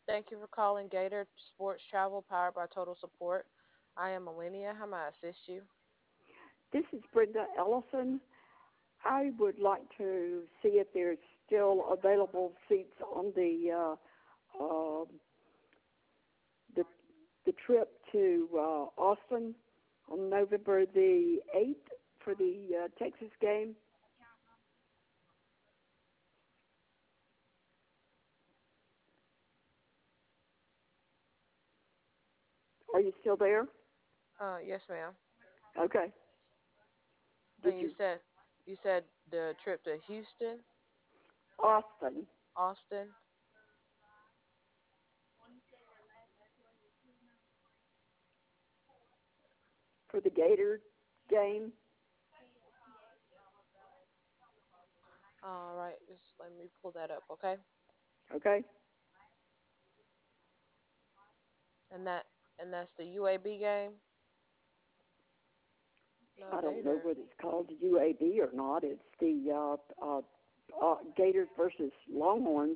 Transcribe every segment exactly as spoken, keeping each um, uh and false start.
Thank you for calling Gator Sports Travel powered by Total Support. I am Melania. How may I assist you? This is Brenda Ellison. I would like to see if there's still available seats on the uh, uh, the the trip to uh, Austin on November the eighth for the uh, Texas game. Are you still there? Uh, yes, ma'am. Okay. Did And you you said you said the trip to Houston, Austin Austin. for the Gator game? All right, just let me pull that up, okay? Okay. And that and that's the U A B game. No I don't know Gator. whether it's called U A B or not. It's the uh, uh, uh, Gators versus Longhorns.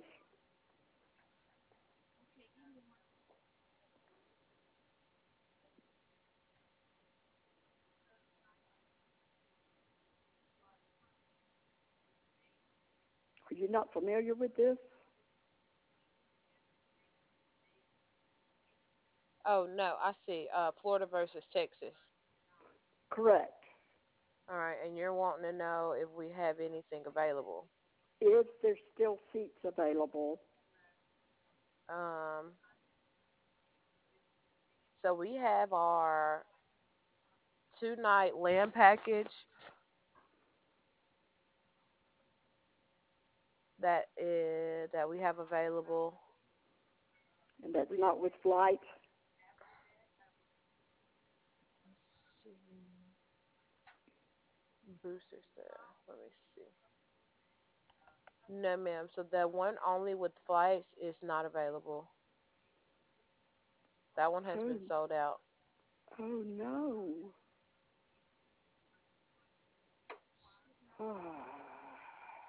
Are you not familiar with this? Oh no, I see. Uh, Florida versus Texas. Correct. All right, and you're wanting to know if we have anything available. If there's still seats available, Um, so we have our two night land package that is that we have available. and that's We not with flight. let's see booster set. Let me see. No, ma'am. So the one only with flights is not available. That one has Oh, been sold out. oh no. Ah,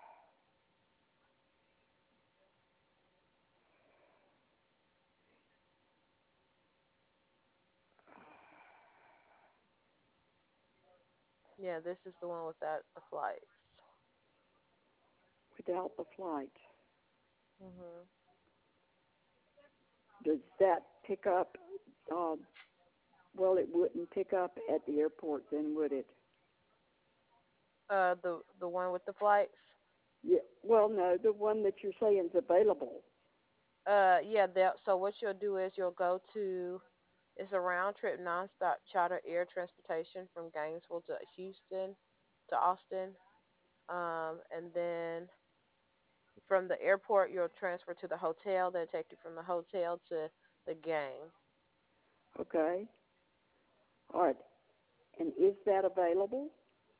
Yeah, this is the one without the flights. without the flight. hmm Does that pick up? Uh, well, it wouldn't pick up at the airport, then, would it? Uh, the the one with the flights. Yeah. Well, no, the one that you're saying is available. Uh, yeah. That, so what you'll do is you'll go to it's a round trip nonstop charter air transportation from Gainesville to Houston to Austin. Um, and then from the airport you'll transfer to the hotel. They'll take you from the hotel to the game. Okay. All right. And is that available?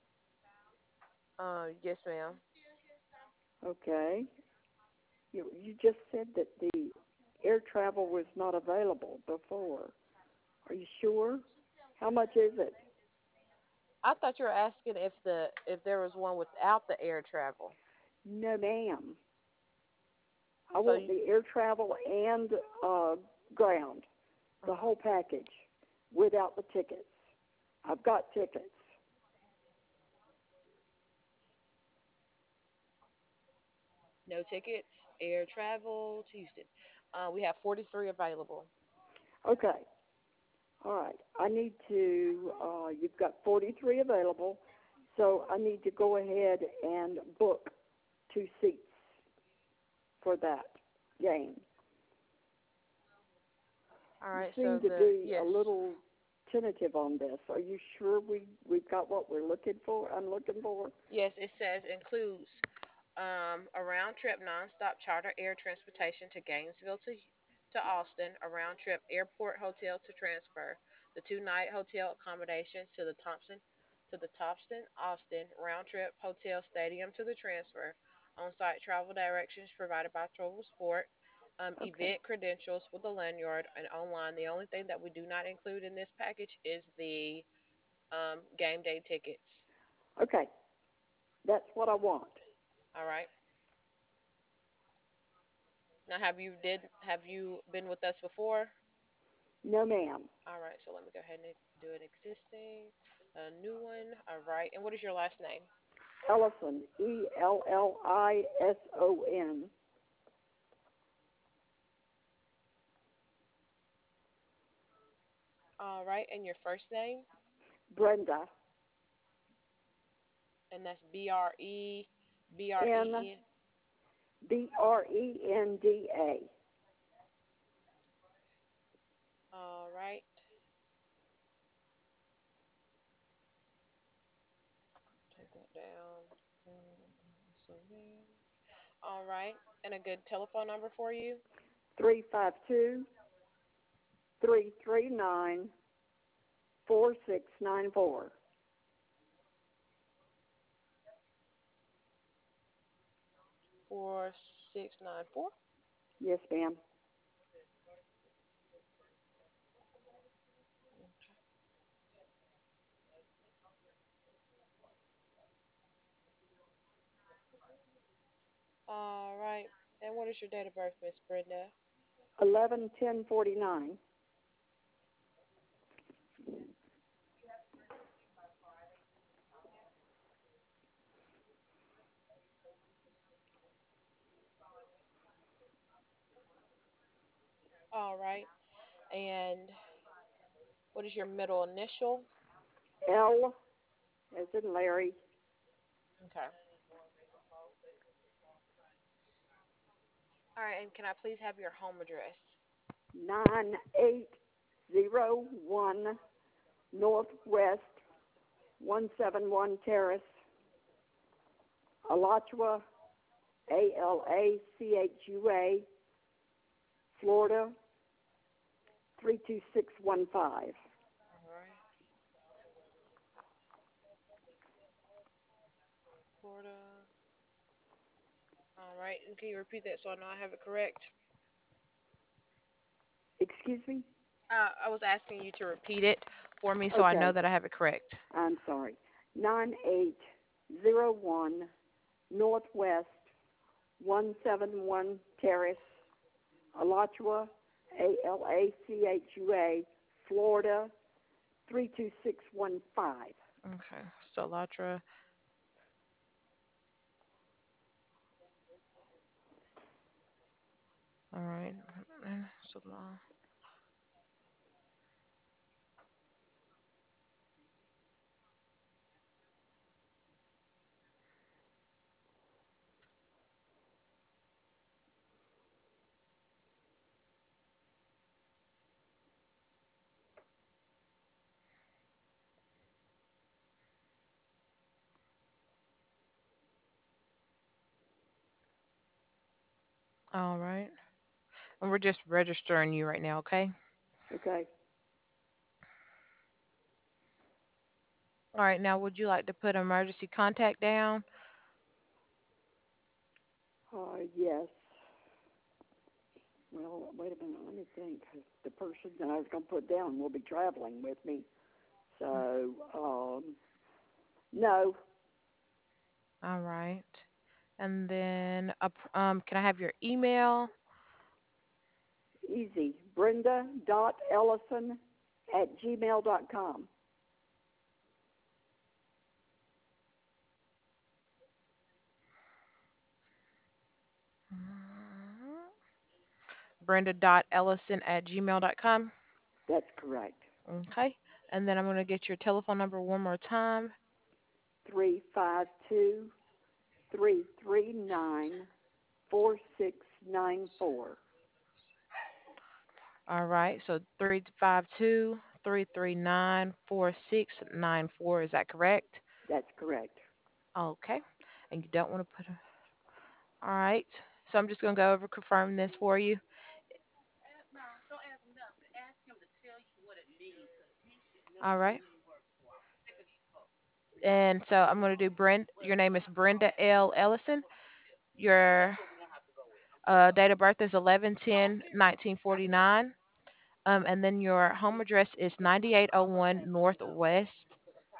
Uh, yes, ma'am. Okay. You you just said that the air travel was not available before. Are you sure? How much is it? I thought you were asking if the if there was one without the air travel. No, ma'am. I So want you, the air travel and uh, ground, the uh-huh. whole package, without the tickets. I've got tickets. No tickets, air travel to Houston. Uh, we have forty-three available. Okay. All right. I need to. Uh, you've got forty-three available, so I need to go ahead and book two seats for that game. All You right. So seem to the be a yes, little tentative on this. Are you sure we we've got what we're looking for? I'm looking for. yes, it says includes um, a round trip nonstop charter air transportation to Gainesville to to Austin, a round trip airport hotel to transfer, the two night hotel accommodations to the Thompson to the Thompson Austin round trip hotel stadium to the transfer, on site travel directions provided by Travel Sport, um, Okay. event credentials with the lanyard, and online. The only thing that we do not include in this package is the um, game day tickets. Okay. That's what I want. All right. Now, have you did have you been with us before? No, ma'am. All right, so let me go ahead and do an existing, a new one. All right, and what is your last name? Ellison, E L L I S O N. All right, and your first name, Brenda, and that's B R E B R N E N. B R E N D A. All right, take that down. Mm, so then- All right, and a good telephone number for you. three five two, three three nine, four six nine four. Four six nine four. Yes, ma'am. All right, and what is your date of birth, Miss Brenda? eleven ten forty-nine. All right, and what is your middle initial? L as in Larry. Okay. All right, and can I please have your home address? nine eight zero one Northwest one seven one Terrace, Alachua, A L A C H U A, Florida three two six one five. All right, Florida. All right, and can you repeat that so I know I have it correct? Excuse me? Uh, I was asking you to repeat it for me so I know Okay, that I have it correct. I'm sorry. nine eight zero one Northwest one seven one Terrace, Alachua, A L A C H U A, Florida three two six one five. Okay, so Latra. All right, so all right, and we're just registering you right now, okay? Okay. All right, now would you like to put emergency contact down? Uh, yes. Well, wait a minute. Let me think. The person that I was going to put down will be traveling with me. So, um, no. All right, and then uh, um, can I have your email? Easy. Brenda dot Ellison at gmail dot com. Brenda dot Ellison at gmail dot com. That's correct. Okay. And then I'm going to get your telephone number one more time. Three five two three three nine four six nine four. All right. So three five two, three three nine, four six nine four. Is that correct? That's correct. Okay. And you don't want to put a. All right. So I'm just going to go over confirm this for you. All right. And so I'm going to do Brenda. Your name is Brenda L. Ellison. Your uh, date of birth is eleven ten nineteen forty-nine. Um, and then your home address is ninety-eight oh one Northwest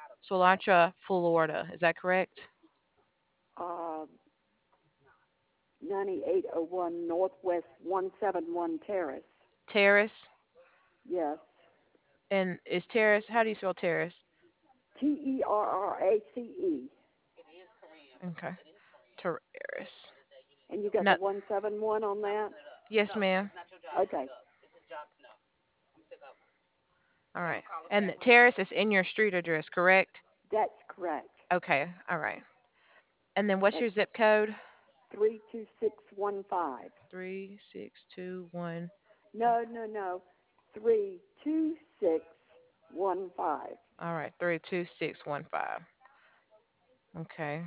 Solantra, Florida. Is that correct? Uh, ninety-eight oh one Northwest one seventy-one Terrace. Terrace. Yes. And is Terrace, how do you spell Terrace? T E R R A C E. Okay. Terrace. And you got the No, one seven one on that? yes, ma'am. Okay. All right. And the Terrace is in your street address, correct? That's correct. Okay. All right. And then what's That's your zip code? three two six one five. Three six two one. No, no, no. Three two six one five. All right. Three two six one five. Okay.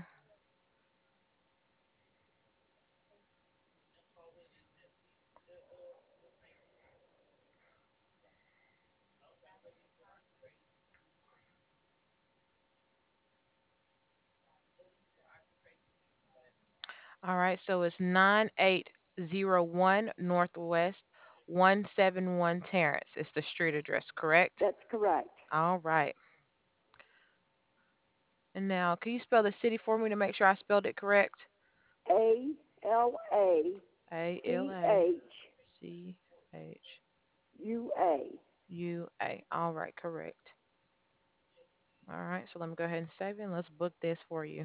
All right. So it's nine eight zero one Northwest one seven one Terrace. It's the street address, correct? That's correct. All right. And now, can you spell the city for me to make sure I spelled it correct? A L A A L C A H C H U A. U A. All right, correct. All right, so let me go ahead and save it and let's book this for you.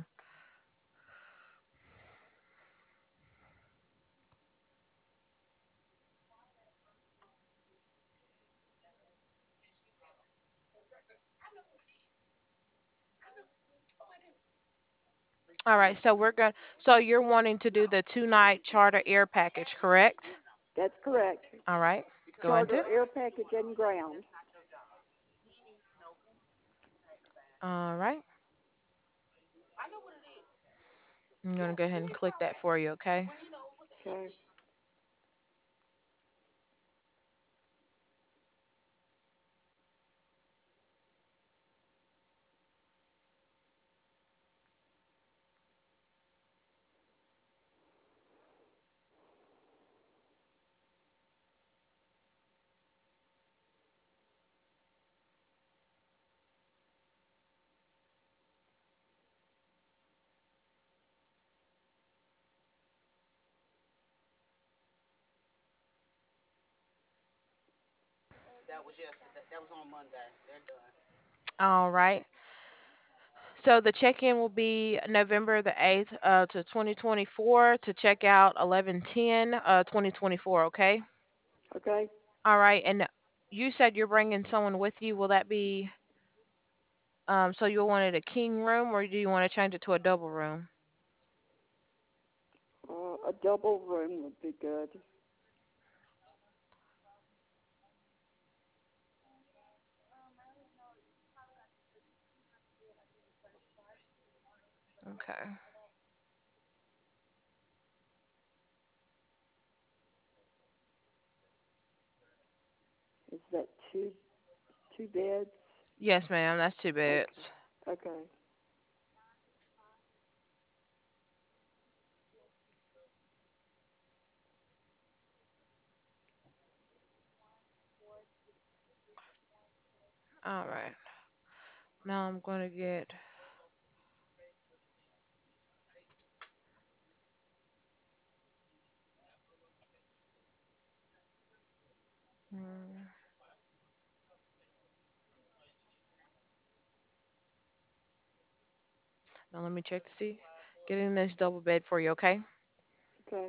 All right, so we're going to, so you're wanting to do the two night charter air package, correct? That's correct. All right, go Charter into. air package and ground. All right, I'm going to go ahead and click that for you, okay? Okay. All right. So the check-in will be November the eighth uh, to twenty twenty-four to check out eleven ten uh, twenty twenty-four, okay? Okay. All right, and you said you're bringing someone with you. Will that be um so you wanted a king room or do you want to change it to a double room? Uh, a double room would be good. Okay. Is that two two beds? Yes, ma'am. That's two Okay. beds. Okay. All right. Now I'm going to get mm, now let me check to see. Getting this double bed for you, okay? Okay.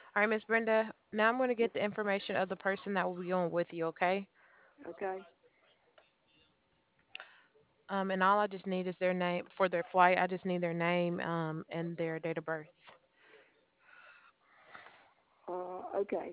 All right, Miss Brenda. Now I'm going to get the information of the person that will be on with you. Okay. Okay. Um, and all I just need is their name for their flight. I just need their name um and their date of birth. Uh, okay.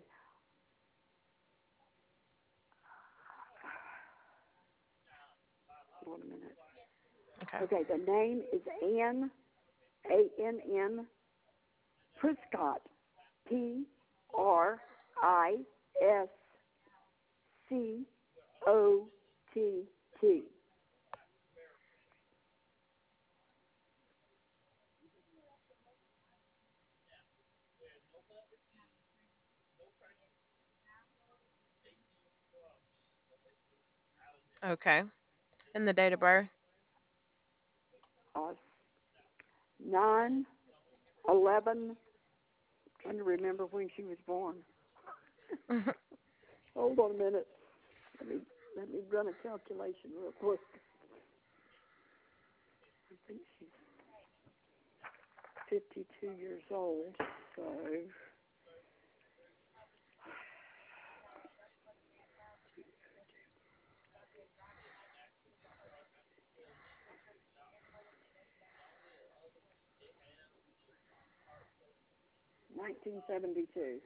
One minute. Okay. Okay. The name is Ann, A N N Prescott, P R I S C O T T. Okay. And the date of birth. Uh, nine eleven. Trying to remember when she was born. Hold on a minute. Let me let me run a calculation real quick. I think she's fifty-two years old. So nineteen seventy-two.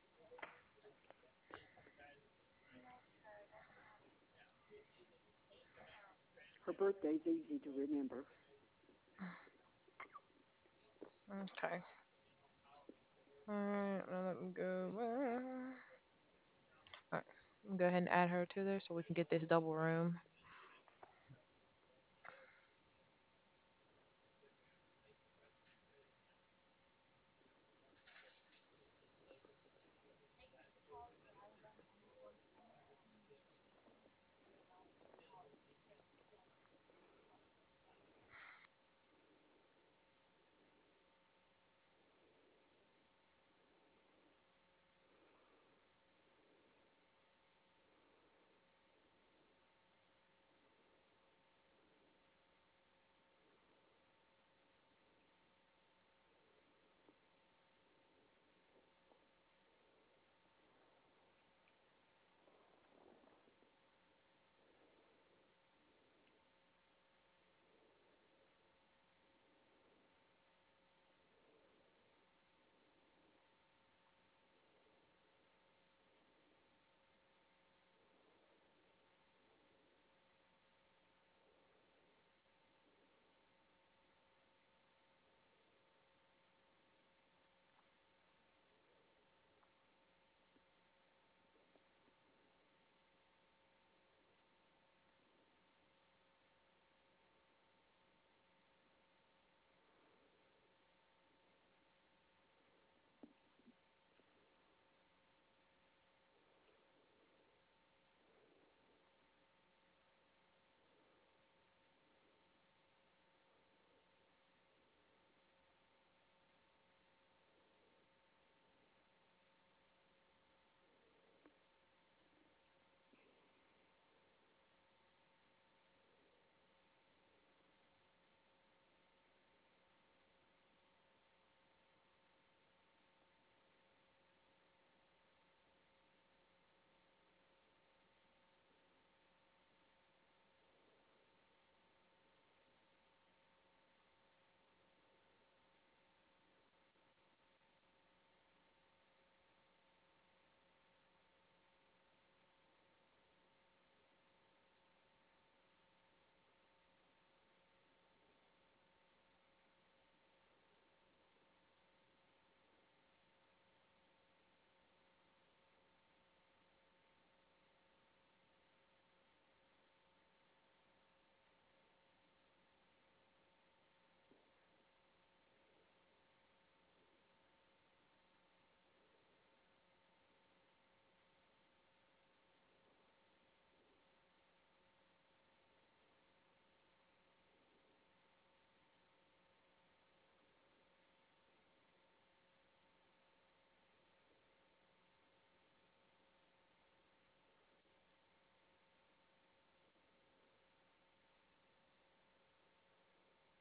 Her birthday's easy to remember. Okay. All right. Now let me go. All right. Go ahead and add her to there so we can get this double room.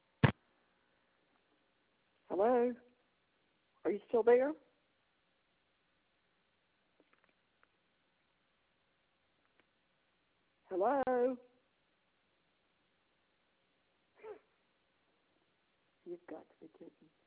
Hello? Are you still there? Hello? You've got to be kidding.